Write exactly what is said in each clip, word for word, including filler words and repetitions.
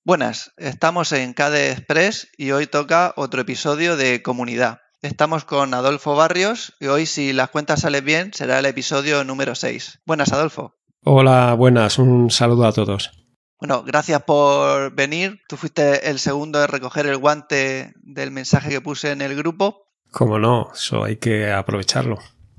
Buenas, estamos en K D E Express y hoy toca otro episodio de Comunidad. Estamos con Adolfo Barrios y hoy, si las cuentas salen bien, será el episodio número seis. Buenas, Adolfo. Hola, buenas, un saludo a todos. Bueno, gracias por venir. Tú fuiste el segundo en recoger el guante del mensaje que puse en el grupo. Cómo no, eso hay que aprovecharlo.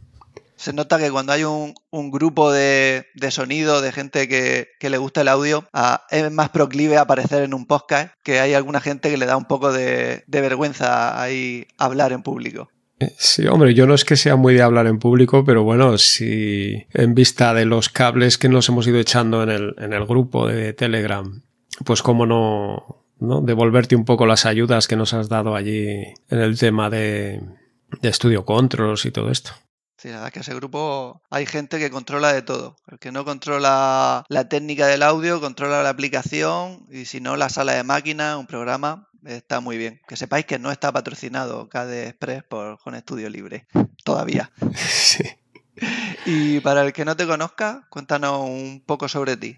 Se nota que cuando hay un, un grupo de, de sonido, de gente que, que le gusta el audio, ah, es más proclive a aparecer en un podcast, que hay alguna gente que le da un poco de, de vergüenza ahí hablar en público. Sí, hombre, yo no es que sea muy de hablar en público, pero bueno, si en vista de los cables que nos hemos ido echando en el, en el grupo de Telegram, pues cómo no, ¿no? devolverte un poco las ayudas que nos has dado allí en el tema de, de Studio Controls y todo esto. Sí, la verdad es que ese grupo hay gente que controla de todo. El que no controla la técnica del audio, controla la aplicación y si no la sala de máquina, un programa, está muy bien. Que sepáis que no está patrocinado K D E Express por Home Studio Libre, todavía. Sí. Y para el que no te conozca, cuéntanos un poco sobre ti.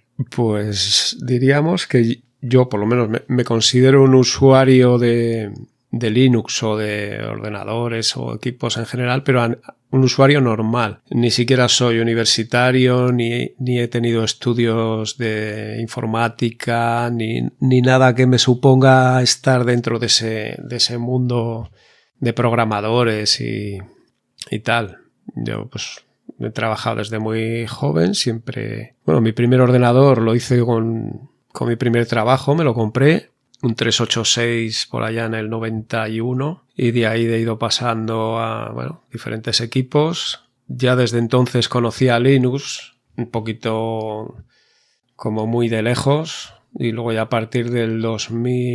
Pues diríamos que yo por lo menos me, me considero un usuario de, de Linux o de ordenadores o equipos en general, pero un usuario normal. Ni siquiera soy universitario, ni, ni he tenido estudios de informática, ni, ni nada que me suponga estar dentro de ese, de ese mundo de programadores y, y tal. Yo pues he trabajado desde muy joven, siempre... Bueno, mi primer ordenador lo hice con, con mi primer trabajo, me lo compré, un trescientos ochenta y seis por allá en el noventa y uno, y de ahí he ido pasando a, bueno, diferentes equipos. Ya desde entonces conocía Linux, un poquito como muy de lejos, y luego ya a partir del dos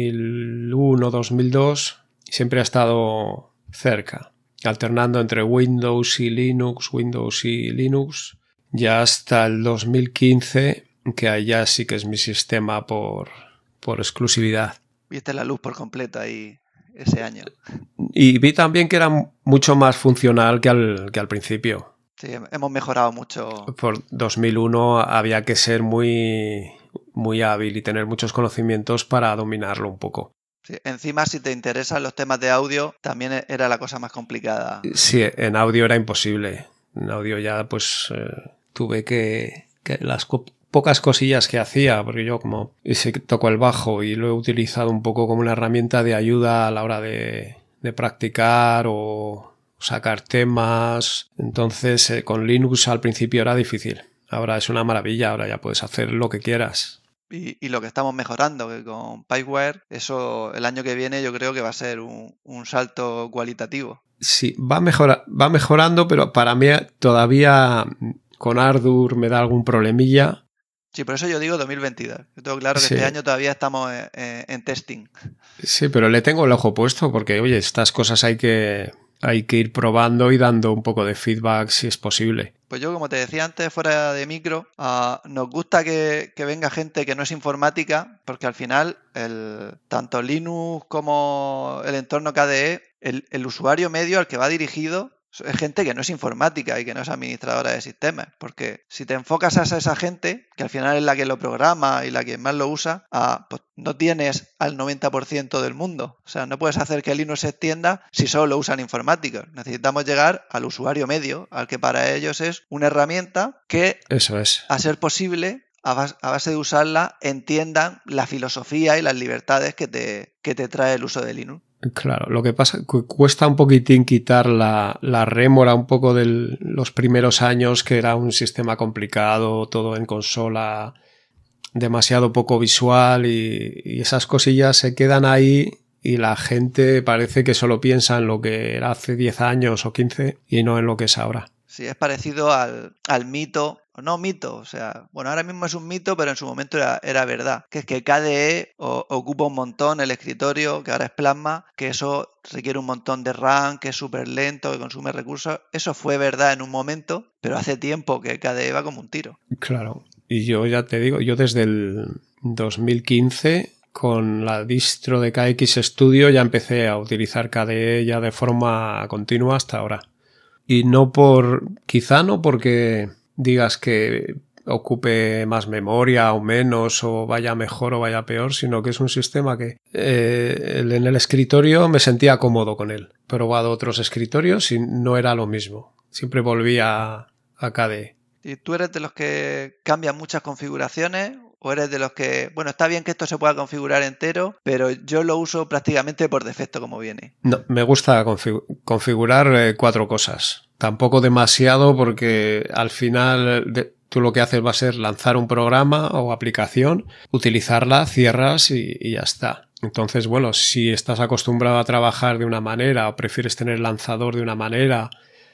mil uno dos mil dos siempre ha estado cerca, alternando entre Windows y Linux, Windows y Linux, ya hasta el dos mil quince, que allá sí que es mi sistema por, por exclusividad. Viste la luz por completo ahí ese año. Y vi también que era mucho más funcional que al, que al principio. Sí, hemos mejorado mucho. Por dos mil uno había que ser muy, muy hábil y tener muchos conocimientos para dominarlo un poco. Sí, encima, si te interesan los temas de audio, también era la cosa más complicada. Sí, en audio era imposible. En audio ya pues eh, tuve que, que las co pocas cosillas que hacía, porque yo como ese toco el bajo y lo he utilizado un poco como una herramienta de ayuda a la hora de, de practicar o sacar temas. Entonces eh, con Linux al principio era difícil. Ahora es una maravilla, ahora ya puedes hacer lo que quieras. Y, y lo que estamos mejorando, que con Pipewire, eso el año que viene yo creo que va a ser un, un salto cualitativo. Sí, va, mejora, va mejorando, pero para mí todavía con Ardour me da algún problemilla. Sí, por eso yo digo dos mil veintidós. Yo tengo claro que Sí. este año todavía estamos en, en, en testing. Sí, pero le tengo el ojo puesto porque, oye, estas cosas hay que, hay que ir probando y dando un poco de feedback si es posible. Pues yo, como te decía antes, fuera de micro, uh, nos gusta que, que venga gente que no es informática, porque al final, el, tanto Linux como el entorno K D E, el, el usuario medio al que va dirigido es gente que no es informática y que no es administradora de sistemas, porque si te enfocas a esa gente, que al final es la que lo programa y la que más lo usa, uh, pues no tienes al noventa por ciento del mundo. O sea, no puedes hacer que Linux se extienda si solo lo usan informáticos. Necesitamos llegar al usuario medio, al que para ellos es una herramienta que, Eso es, a ser posible, a base de usarla, entiendan la filosofía y las libertades que te, que te trae el uso de Linux. Claro, lo que pasa es que cuesta un poquitín quitar la, la rémora un poco de los primeros años, que era un sistema complicado, todo en consola, demasiado poco visual, y, y esas cosillas se quedan ahí y la gente parece que solo piensa en lo que era hace diez años o quince y no en lo que es ahora. Sí, es parecido al, al mito, no mito, o sea, bueno, ahora mismo es un mito, pero en su momento era, era verdad, que es que K D E o, ocupa un montón el escritorio, que ahora es Plasma, que eso requiere un montón de RAM, que es súper lento, que consume recursos. Eso fue verdad en un momento, pero hace tiempo que K D E va como un tiro. Claro, y yo ya te digo, yo desde el dos mil quince... con la distro de K X Studio ya empecé a utilizar K D E ya de forma continua hasta ahora. Y no por, quizá no porque digas que ocupe más memoria o menos, o vaya mejor o vaya peor, sino que es un sistema que eh, en el escritorio me sentía cómodo con él. He probado otros escritorios y no era lo mismo. Siempre volvía a K D E. ¿Y tú eres de los que cambian muchas configuraciones? ¿O eres de los que, bueno, está bien que esto se pueda configurar entero, pero yo lo uso prácticamente por defecto como viene? No, me gusta config- configurar eh, cuatro cosas. Tampoco demasiado porque al final de, tú lo que haces va a ser lanzar un programa o aplicación, utilizarla, cierras y, y ya está. Entonces, bueno, si estás acostumbrado a trabajar de una manera o prefieres tener el lanzador de una manera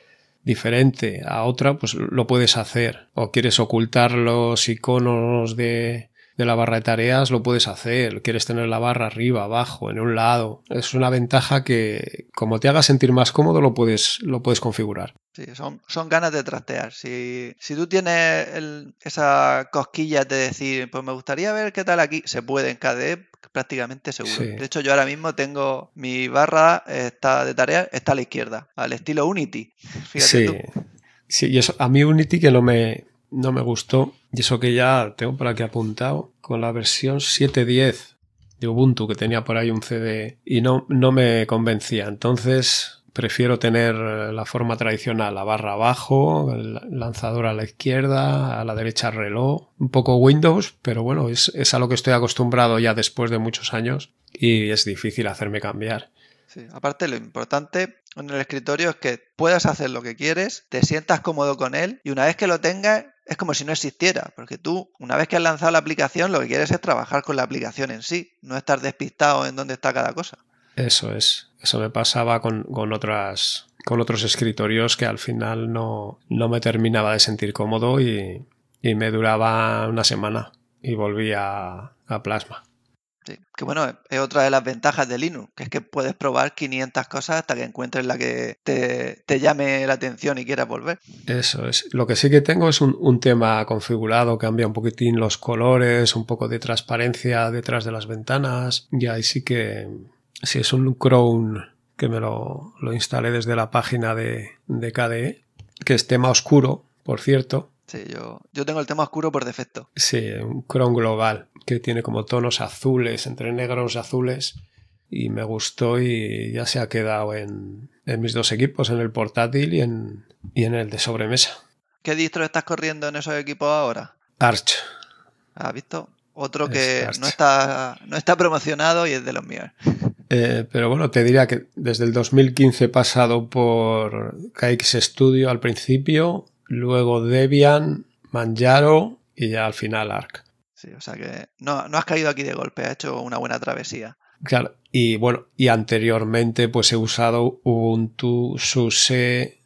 diferente a otra, pues lo puedes hacer. O quieres ocultar los iconos de, de la barra de tareas, lo puedes hacer. Quieres tener la barra arriba, abajo, en un lado. Es una ventaja que, como te haga sentir más cómodo, lo puedes, lo puedes configurar. Sí, son, son ganas de trastear. Si, si tú tienes el, esa cosquilla de decir, pues me gustaría ver qué tal aquí, se puede en K D E prácticamente seguro. Sí. De hecho, yo ahora mismo tengo mi barra está de tareas, está a la izquierda, al estilo Unity. Fíjate Sí, tú. sí, y eso, a mí Unity que no me, no me gustó, y eso que ya tengo por aquí apuntado, con la versión siete punto diez de Ubuntu, que tenía por ahí un C D, y no, no me convencía. Entonces prefiero tener la forma tradicional, la barra abajo, el lanzador a la izquierda, a la derecha reloj, un poco Windows, pero bueno, es, es a lo que estoy acostumbrado ya después de muchos años y es difícil hacerme cambiar. Sí, aparte lo importante en el escritorio es que puedas hacer lo que quieres, te sientas cómodo con él y una vez que lo tengas es como si no existiera, porque tú una vez que has lanzado la aplicación lo que quieres es trabajar con la aplicación en sí, no estar despistado en dónde está cada cosa. Eso es, eso me pasaba con, con otras con otros escritorios que al final no, no me terminaba de sentir cómodo y, y me duraba una semana y volvía a Plasma. Sí, que bueno, es otra de las ventajas de Linux, que es que puedes probar quinientas cosas hasta que encuentres la que te, te llame la atención y quieras volver. Eso es. Lo que sí que tengo es un, un tema configurado, cambia un poquitín los colores, un poco de transparencia detrás de las ventanas. Y ahí sí que, sí es un Chrome que me lo, lo instalé desde la página de, de K D E, que es tema oscuro, por cierto. Sí, yo, yo tengo el tema oscuro por defecto. Sí, un Chrome global que tiene como tonos azules, entre negros y azules, y me gustó y ya se ha quedado en, en mis dos equipos, en el portátil y en, y en el de sobremesa. ¿Qué distro estás corriendo en esos equipos ahora? Arch. ¿Has visto? Otro Es que Arch. no está, no está promocionado y es de los míos. Eh, pero bueno, te diría que desde el dos mil quince he pasado por K X Studio al principio, luego Debian, Manjaro y ya al final Arc. Sí, o sea que no, no has caído aquí de golpe, has hecho una buena travesía. Claro, y bueno, y anteriormente pues he usado Ubuntu, SUSE,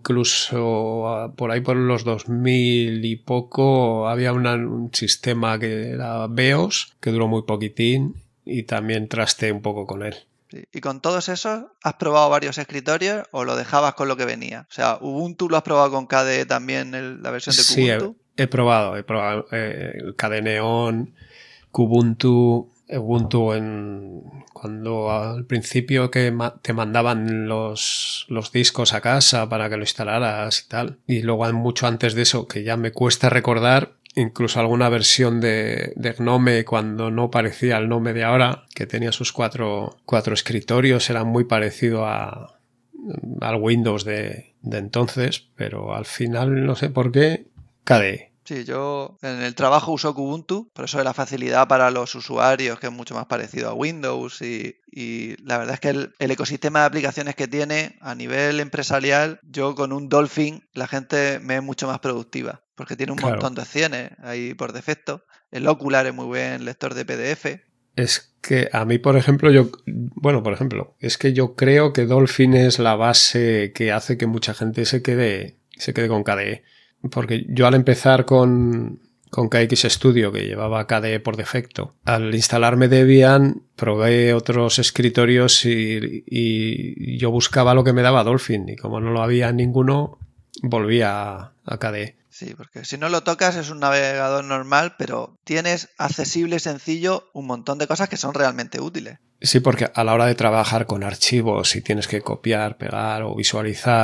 incluso por ahí por los dos mil y poco había una, un sistema que era BEOS, que duró muy poquitín y también trasteé un poco con él. Sí. ¿Y con todos esos has probado varios escritorios o lo dejabas con lo que venía? O sea, Ubuntu lo has probado con K D E también, el, la versión de Sí, Kubuntu. he, he probado, he probado eh, el K D E Neon, Kubuntu, Ubuntu en cuando al principio que ma te mandaban los, los discos a casa para que lo instalaras y tal. Y luego mucho antes de eso, que ya me cuesta recordar, incluso alguna versión de, de Gnome cuando no parecía el Gnome de ahora, que tenía sus cuatro, cuatro escritorios, era muy parecido a, al Windows de, de entonces, pero al final no sé por qué, K D E. Sí, yo en el trabajo uso Kubuntu, por eso de la facilidad para los usuarios, que es mucho más parecido a Windows y, y la verdad es que el, el ecosistema de aplicaciones que tiene a nivel empresarial, yo con un Dolphin la gente me es mucho más productiva, porque tiene un Claro. montón de opciones ahí por defecto. El Ocular es muy buen lector de P D F. Es que a mí, por ejemplo, yo, bueno, por ejemplo, es que yo creo que Dolphin es la base que hace que mucha gente se quede, se quede con K D E. Porque yo al empezar con, con K X Studio, que llevaba K D E por defecto, al instalarme Debian, probé otros escritorios y, y yo buscaba lo que me daba Dolphin. Y como no lo había ninguno, volví a, a K D E. Sí, porque si no lo tocas es un navegador normal, pero tienes accesible y sencillo un montón de cosas que son realmente útiles. Sí, porque a la hora de trabajar con archivos, si tienes que copiar, pegar o visualizar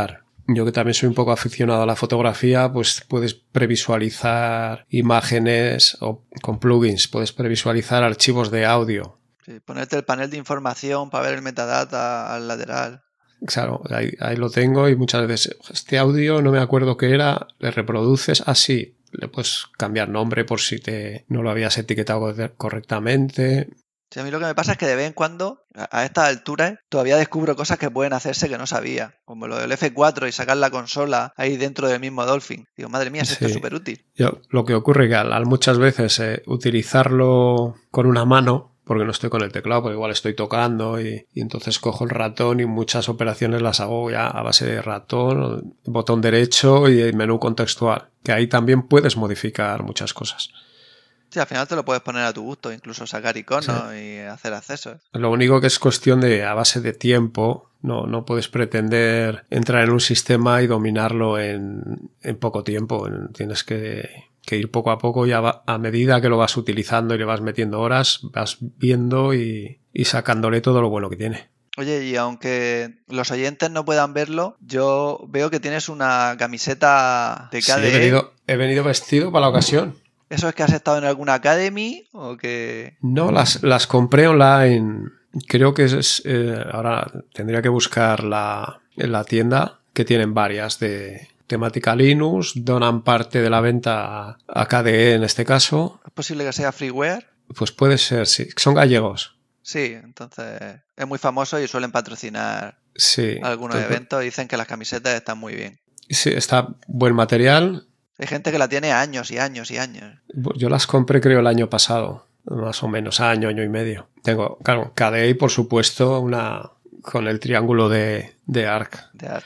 yo que también soy un poco aficionado a la fotografía, pues puedes previsualizar imágenes o con plugins, puedes previsualizar archivos de audio. Sí, ponerte el panel de información para ver el metadata al lateral. Claro, ahí, ahí lo tengo y muchas veces este audio no me acuerdo qué era, le reproduces así, le puedes cambiar nombre por si te no lo habías etiquetado correctamente. Sí, a mí lo que me pasa es que de vez en cuando, a estas alturas, todavía descubro cosas que pueden hacerse que no sabía, como lo del F cuatro y sacar la consola ahí dentro del mismo Dolphin. Digo, madre mía, si esto es Sí. súper útil. Yo, lo que ocurre que al, al muchas veces eh, utilizarlo con una mano, porque no estoy con el teclado, porque igual estoy tocando y, y entonces cojo el ratón y muchas operaciones las hago ya a base de ratón, botón derecho y el menú contextual, que ahí también puedes modificar muchas cosas. Sí, al final te lo puedes poner a tu gusto, incluso sacar iconos sí. y hacer accesos. Lo único que es cuestión de, a base de tiempo, no, no puedes pretender entrar en un sistema y dominarlo en, en poco tiempo. Tienes que, que ir poco a poco y a, a medida que lo vas utilizando y le vas metiendo horas, vas viendo y, y sacándole todo lo bueno que tiene. Oye, y aunque los oyentes no puedan verlo, yo veo que tienes una camiseta de K D E. Sí, he venido, he venido vestido para la ocasión. ¿Eso es que has estado en alguna academy o que...? No, las, las compré online. Creo que es... Eh, ahora tendría que buscar la, en la tienda, que tienen varias de temática Linux. Donan parte de la venta a, a K D E en este caso. ¿Es posible que sea freeware? Pues puede ser, sí. Son gallegos. Sí, entonces es muy famoso y suelen patrocinar sí, algunos entonces, eventos. Dicen que las camisetas están muy bien. Sí, está buen material. Hay gente que la tiene años y años y años. Yo las compré creo el año pasado, más o menos, año, año y medio. Tengo, claro, K D E y por supuesto una con el triángulo de, de Arc. De Arc.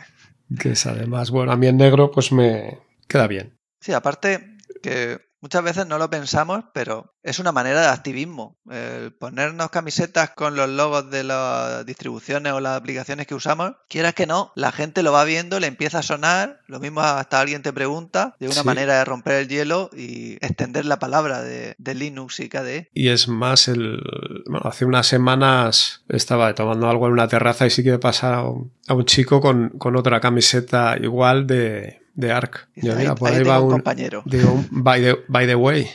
Que es además, bueno, a mí en negro pues me queda bien. Sí, aparte que muchas veces no lo pensamos, pero es una manera de activismo. El ponernos camisetas con los logos de las distribuciones o las aplicaciones que usamos, quieras que no, la gente lo va viendo, le empieza a sonar, lo mismo hasta alguien te pregunta, de una Sí. manera de romper el hielo y extender la palabra de, de Linux y K D E. Y es más, el bueno, hace unas semanas estaba tomando algo en una terraza y sí que pasaba a un, a un chico con, con otra camiseta igual de... de Arc. Dice, Yo, mira, ahí, por ahí ahí tengo va un un compañero. Digo, un by the, by the way.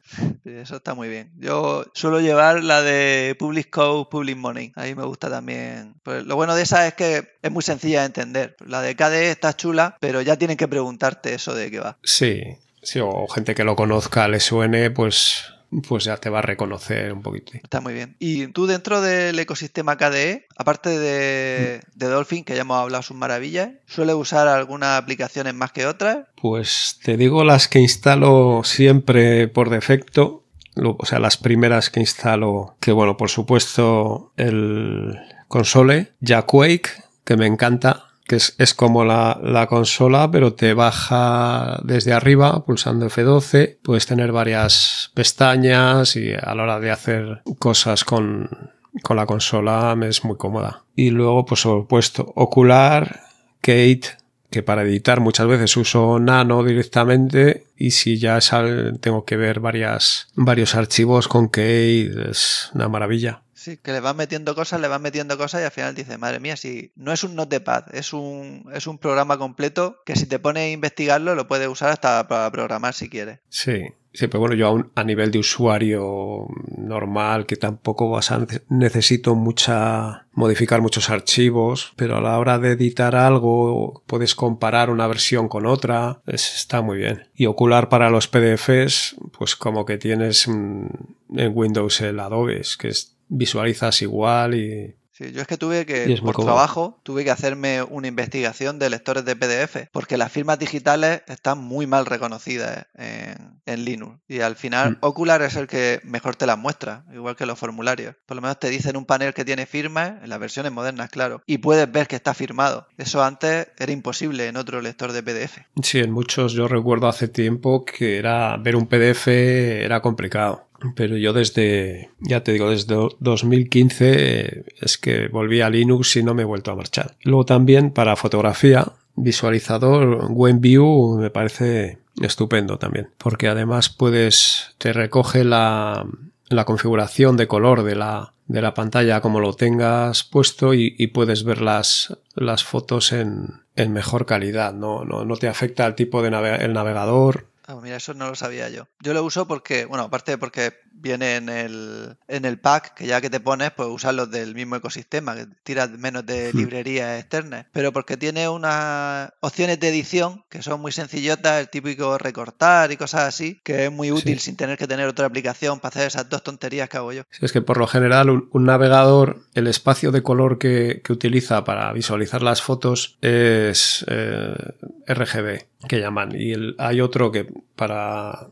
Eso está muy bien. Yo suelo llevar la de Public Code, Public Money. Ahí me gusta también. Pues lo bueno de esa es que es muy sencilla de entender. La de K D E está chula, pero ya tienen que preguntarte eso de qué va. Sí, sí, o gente que lo conozca, le suene, pues, pues ya te va a reconocer un poquito. Está muy bien. Y tú dentro del ecosistema K D E, aparte de, de Dolphin, que ya hemos hablado sus maravillas, ¿sueles usar algunas aplicaciones más que otras? Pues te digo las que instalo siempre por defecto, o sea, las primeras que instalo, que bueno, por supuesto el console, Jaquake, que me encanta, que es, es como la, la consola, pero te baja desde arriba pulsando F doce, puedes tener varias pestañas y a la hora de hacer cosas con, con la consola me es muy cómoda. Y luego, pues por supuesto, Ocular, Kate, que para editar muchas veces uso Nano directamente y si ya sal, tengo que ver varias, varios archivos con Kate, es una maravilla. Sí, que le vas metiendo cosas, le vas metiendo cosas y al final dices, madre mía, si no es un notepad, es un, es un programa completo que si te pones a investigarlo lo puedes usar hasta para programar si quieres. Sí, sí, pero bueno, yo a, un, a nivel de usuario normal, que tampoco vas a necesito mucha modificar muchos archivos, pero a la hora de editar algo puedes comparar una versión con otra, es, está muy bien. Y Ocular para los P D Fs, pues como que tienes en Windows el Adobe, que es visualizas igual y... Sí, yo es que tuve que, por trabajo, tuve que hacerme una investigación de lectores de P D F, porque las firmas digitales están muy mal reconocidas en, en Linux. Y al final, mm. Ocular es el que mejor te las muestra, igual que los formularios. Por lo menos te dicen un panel que tiene firmas, en las versiones modernas, claro, y puedes ver que está firmado. Eso antes era imposible en otro lector de P D F. Sí, en muchos, yo recuerdo hace tiempo que era ver un P D F era complicado. Pero yo desde, ya te digo, desde dos mil quince es que volví a Linux y no me he vuelto a marchar. Luego también para fotografía, visualizador WebView me parece estupendo también. Porque además puedes, te recoge la, la configuración de color de la, de la pantalla como lo tengas puesto y, y puedes ver las, las fotos en, en mejor calidad, no, no, no te afecta al tipo de nave el navegador. Ah, mira, eso no lo sabía yo. Yo lo uso porque, bueno, aparte de porque viene en el, en el pack, que ya que te pones, pues usas los del mismo ecosistema, que tiras menos de librerías externas, pero porque tiene unas opciones de edición que son muy sencillotas, el típico recortar y cosas así, que es muy útil Sí. sin tener que tener otra aplicación para hacer esas dos tonterías que hago yo. Sí, es que por lo general un, un navegador, el espacio de color que, que utiliza para visualizar las fotos es eh, R G B, que llaman, y el, hay otro que para,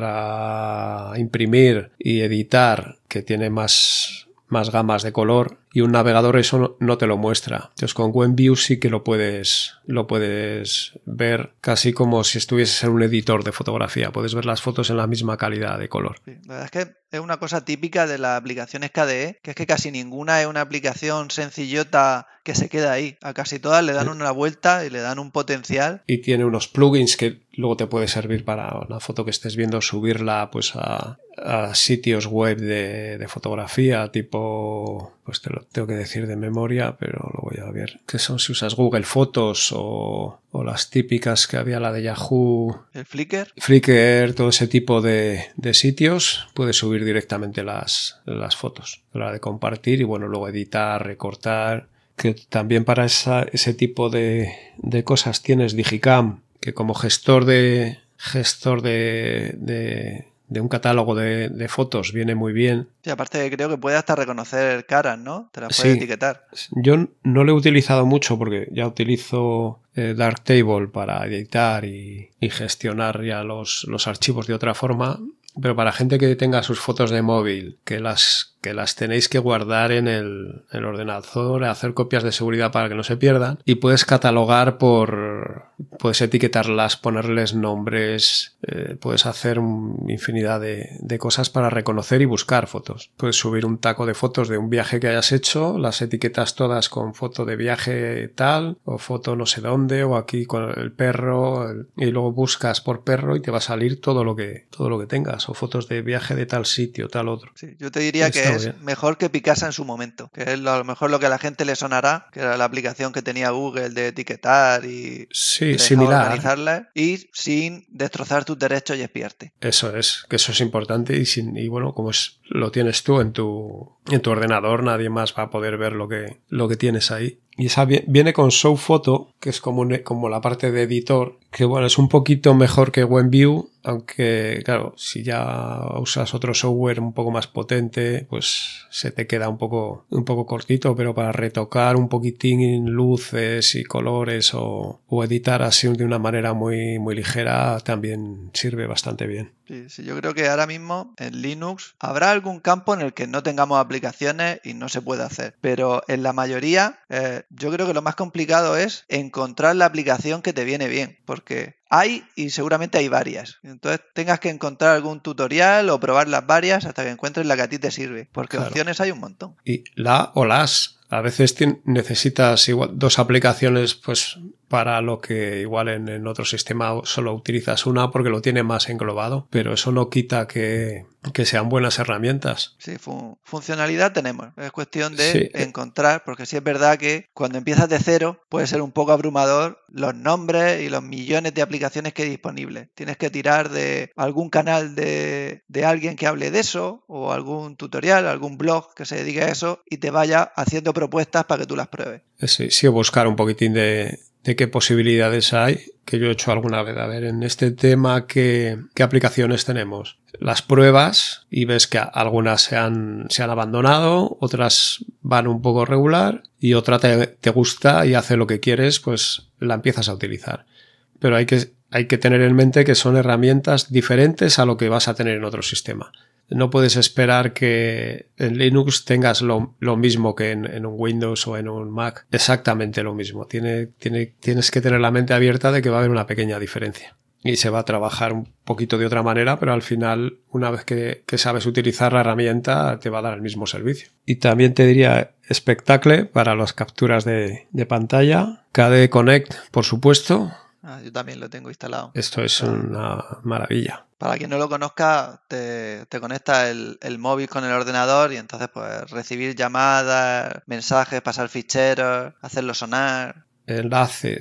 para imprimir y editar que tiene más, más gamas de color, y un navegador eso no, no te lo muestra. Entonces con WebView sí que lo puedes, lo puedes ver casi como si estuvieses en un editor de fotografía. Puedes ver las fotos en la misma calidad de color. Sí, la verdad es que es una cosa típica de las aplicaciones K D E, que es que casi ninguna es una aplicación sencillota que se queda ahí. A casi todas le dan una vuelta y le dan un potencial. Y tiene unos plugins que luego te puede servir para una foto que estés viendo, subirla pues a, a sitios web de, de fotografía, tipo, pues te lo tengo que decir de memoria, pero lo voy a ver, que son si usas Google Fotos o, o las típicas que había, la de Yahoo, El Flickr. Flickr, todo ese tipo de, de sitios, puedes subir directamente las, las fotos, la de compartir y bueno, luego editar, recortar, que también para esa, ese tipo de, de cosas tienes Digicam, que como gestor de gestor de, de, de un catálogo de, de fotos viene muy bien. Y aparte creo que puede hasta reconocer caras, ¿no? Te las Sí, puede etiquetar. Yo no lo he utilizado mucho porque ya utilizo eh, Darktable para editar y, y gestionar ya los, los archivos de otra forma. Pero para gente que tenga sus fotos de móvil, que las, que las tenéis que guardar en el, el ordenador, hacer copias de seguridad para que no se pierdan, y puedes catalogar por, puedes etiquetarlas, ponerles nombres, eh, puedes hacer un, infinidad de, de cosas para reconocer y buscar fotos. Puedes subir un taco de fotos de un viaje que hayas hecho, las etiquetas todas con foto de viaje tal, o foto no sé dónde, o aquí con el perro, el, y luego buscas por perro y te va a salir todo lo que, todo lo que tengas, o fotos de viaje de tal sitio, tal otro. Sí, yo te diría Está que es bien. mejor que Picasa en su momento, que es lo- a lo mejor lo que a la gente le sonará, que era la aplicación que tenía Google de etiquetar y Sí, te dejaba similar. organizarlas y sin destrozar tus derechos y espiarte. Eso es, que eso es importante y, sin, y bueno, como es, lo tienes tú en tu, en tu ordenador, nadie más va a poder ver lo que, lo que tienes ahí. Y esa viene con Show Photo, que es como, un, como la parte de editor, que bueno, es un poquito mejor que WebView, aunque claro, si ya usas otro software un poco más potente, pues se te queda un poco, un poco cortito, pero para retocar un poquitín luces y colores o, o editar así de una manera muy, muy ligera también sirve bastante bien. Sí, sí, yo creo que ahora mismo en Linux habrá algún campo en el que no tengamos aplicaciones y no se puede hacer, pero en la mayoría eh, yo creo que lo más complicado es encontrar la aplicación que te viene bien, porque hay y seguramente hay varias. Entonces tengas que encontrar algún tutorial o probar las varias hasta que encuentres la que a ti te sirve, porque Claro. opciones hay un montón. Y la o las. A veces necesitas igual dos aplicaciones pues para lo que igual en, en otro sistema solo utilizas una porque lo tiene más englobado, pero eso no quita que, que sean buenas herramientas. Sí, fun- funcionalidad tenemos. Es cuestión de Sí, encontrar, porque sí es verdad que cuando empiezas de cero puede ser un poco abrumador los nombres y los millones de aplicaciones que hay disponibles. Tienes que tirar de algún canal de, de alguien que hable de eso o algún tutorial, algún blog que se dedique a eso y te vaya haciendo propuestas para que tú las pruebes. sí, sí, buscar un poquitín de, de qué posibilidades hay, que yo he hecho alguna vez. A ver, en este tema, ¿qué, qué aplicaciones tenemos? Las pruebas y ves que algunas se han, se han abandonado, otras van un poco regular y otra te, te gusta y hace lo que quieres, pues la empiezas a utilizar. Pero hay que, hay que tener en mente que son herramientas diferentes a lo que vas a tener en otro sistema. No puedes esperar que en Linux tengas lo, lo mismo que en, en un Windows o en un Mac. Exactamente lo mismo. Tiene, tiene, tienes que tener la mente abierta de que va a haber una pequeña diferencia. Y se va a trabajar un poquito de otra manera, pero al final, una vez que, que sabes utilizar la herramienta, te va a dar el mismo servicio. Y también te diría Spectacle para las capturas de, de pantalla. K D E Connect, por supuesto. Ah, yo también lo tengo instalado. Esto es una maravilla. Para quien no lo conozca, te, te conecta el, el móvil con el ordenador y entonces pues recibir llamadas, mensajes, pasar ficheros, hacerlo sonar. Enlaces,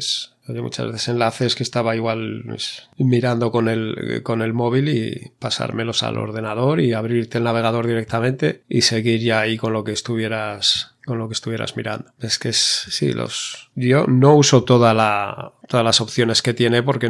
Yo muchas veces enlaces que estaba igual pues, mirando con el, con el móvil y pasármelos al ordenador y abrirte el navegador directamente y seguir ya ahí con lo que estuvieras con lo que estuvieras mirando. Es que es, sí, los, yo no uso toda la, todas las opciones que tiene porque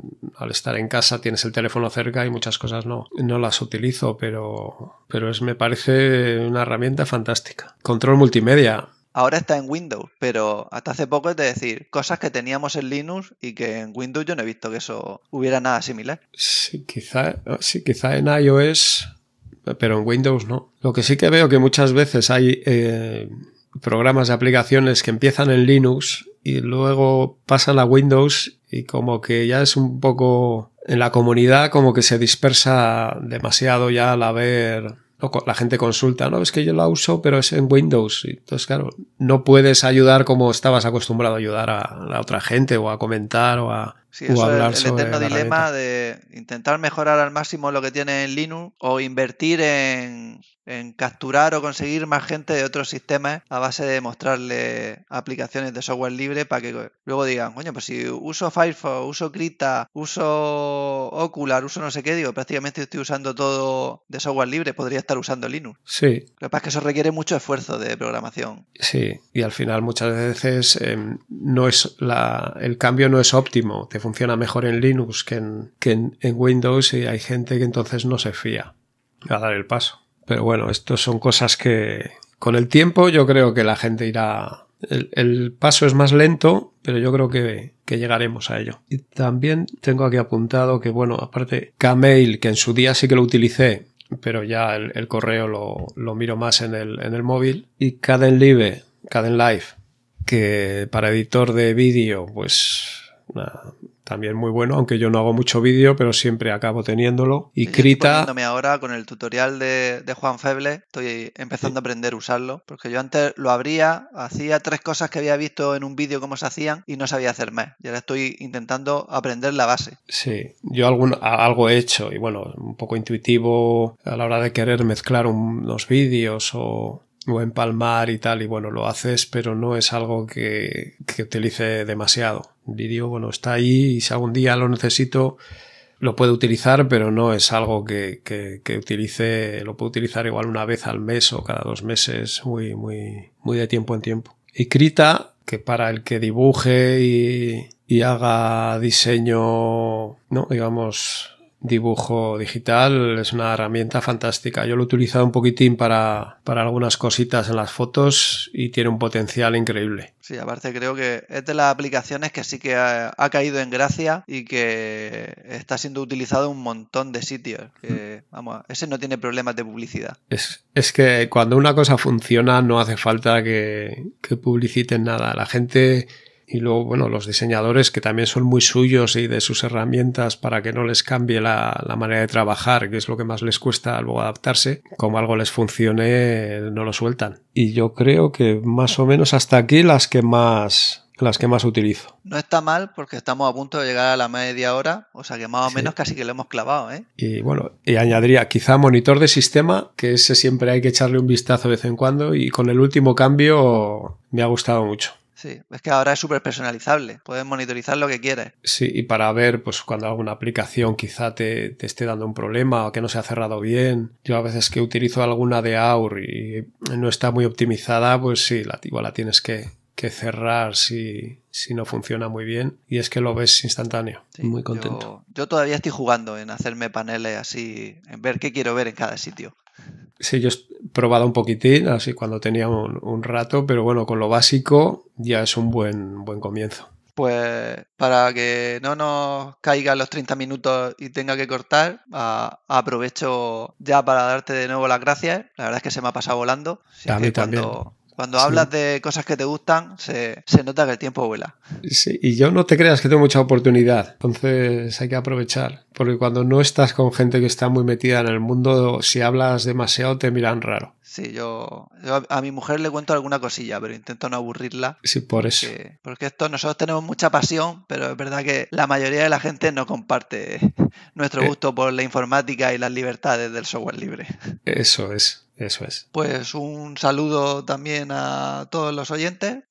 al estar en casa tienes el teléfono cerca y muchas cosas no, no las utilizo, pero, pero es, me parece una herramienta fantástica. Control multimedia. Ahora está en Windows, pero hasta hace poco es de decir cosas que teníamos en Linux y que en Windows yo no he visto que eso hubiera nada similar. Sí, quizá, sí, quizá en iOS, pero en Windows no. Lo que sí que veo que muchas veces hay eh, programas de aplicaciones que empiezan en Linux y luego pasan a Windows y como que ya es un poco... En la comunidad como que se dispersa demasiado ya al haber... La gente consulta, no, es que yo la uso, pero es en Windows. Entonces, claro, no puedes ayudar como estabas acostumbrado a ayudar a la otra gente o a comentar o a, sí, o eso a hablar es el sobre eterno la dilema herramienta. de intentar mejorar al máximo lo que tiene en Linux o invertir en, en capturar o conseguir más gente de otros sistemas a base de mostrarle aplicaciones de software libre para que luego digan, coño, pues si uso Firefox, uso Krita, uso Ocular, uso no sé qué, digo, prácticamente estoy usando todo de software libre, podría estar usando Linux. Sí. Lo que pasa es que eso requiere mucho esfuerzo de programación. Sí, y al final muchas veces eh, no es la, el cambio no es óptimo, te funciona mejor en Linux que en, que en, en Windows y hay gente que entonces no se fía a dar el paso. Pero bueno, estos son cosas que con el tiempo yo creo que la gente irá... El, el paso es más lento, pero yo creo que, que llegaremos a ello. Y también tengo aquí apuntado que, bueno, aparte Gmail, que en su día sí que lo utilicé, pero ya el, el correo lo, lo miro más en el, en el móvil. Y Kdenlive, Kdenlive, que para editor de vídeo, pues... Nada, también muy bueno, aunque yo no hago mucho vídeo, pero siempre acabo teniéndolo. Y Sí, yo estoy Krita... poniéndome ahora con el tutorial de, de Juan Feble, estoy empezando a aprender a usarlo, porque yo antes lo abría, hacía tres cosas que había visto en un vídeo cómo se hacían y no sabía hacer más. Y ahora estoy intentando aprender la base. Sí, yo algún, algo he hecho y bueno, un poco intuitivo a la hora de querer mezclar unos vídeos o... o empalmar y tal, y bueno, lo haces, pero no es algo que, que utilice demasiado. El vídeo, bueno, está ahí y si algún día lo necesito, lo puedo utilizar, pero no es algo que, que, que utilice, lo puedo utilizar igual una vez al mes o cada dos meses, muy, muy, muy de tiempo en tiempo. Y Krita, que para el que dibuje y, y haga diseño, no, digamos... dibujo digital, es una herramienta fantástica. Yo lo he utilizado un poquitín para, para algunas cositas en las fotos y tiene un potencial increíble. Sí, aparte creo que es de las aplicaciones que sí que ha, ha caído en gracia y que está siendo utilizado en un montón de sitios. Que, vamos, ese no tiene problemas de publicidad. Es, es que cuando una cosa funciona no hace falta que, que publiciten nada. La gente... Y luego, bueno, los diseñadores que también son muy suyos y de sus herramientas para que no les cambie la, la manera de trabajar, que es lo que más les cuesta luego adaptarse, como algo les funcione, no lo sueltan. Y yo creo que más o menos hasta aquí las que más... las que más utilizo. No está mal porque estamos a punto de llegar a la media hora, o sea que más o Sí. menos casi que lo hemos clavado, ¿eh? Y bueno, y añadiría quizá monitor de sistema, que ese siempre hay que echarle un vistazo de vez en cuando y con el último cambio me ha gustado mucho. Sí, es que ahora es súper personalizable, puedes monitorizar lo que quieres. Sí, y para ver pues cuando alguna aplicación quizá te, te esté dando un problema o que no se ha cerrado bien. Yo a veces que utilizo alguna de A U R y no está muy optimizada, pues sí, la, igual la tienes que, que cerrar si, si no funciona muy bien y es que lo ves instantáneo. Sí, muy contento. Yo, yo todavía estoy jugando en hacerme paneles así, en ver qué quiero ver en cada sitio. Sí, yo he probado un poquitín, así cuando tenía un, un rato, pero bueno, con lo básico ya es un buen, buen comienzo. Pues para que no nos caigan los treinta minutos y tenga que cortar, a, aprovecho ya para darte de nuevo las gracias. La verdad es que se me ha pasado volando. Si A es mí que también. cuando, cuando Sí. hablas de cosas que te gustan, se, se nota que el tiempo vuela. Sí, y yo no te creas que tengo mucha oportunidad, entonces hay que aprovechar, porque cuando no estás con gente que está muy metida en el mundo, si hablas demasiado te miran raro. Sí, yo, yo a mi mujer le cuento alguna cosilla, pero intento no aburrirla. Sí, por porque, eso. Porque esto, nosotros tenemos mucha pasión, pero es verdad que la mayoría de la gente no comparte nuestro Eh, gusto por la informática y las libertades del software libre. Eso es, eso es. Pues un saludo también a todos los oyentes.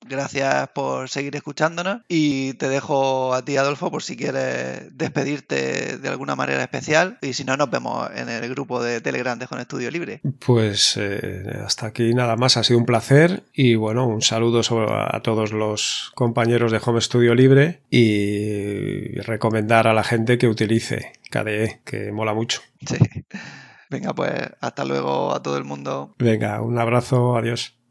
gracias por seguir escuchándonos y te dejo a ti, Adolfo, por si quieres despedirte de alguna manera especial y si no, nos vemos en el grupo de Telegram de Home Studio Libre. Pues eh, hasta aquí nada más, ha sido un placer y bueno, un saludo sobre, a todos los compañeros de Home Studio Libre y recomendar a la gente que utilice K D E, que mola mucho. Sí. Venga, pues hasta luego a todo el mundo. Venga, un abrazo, adiós.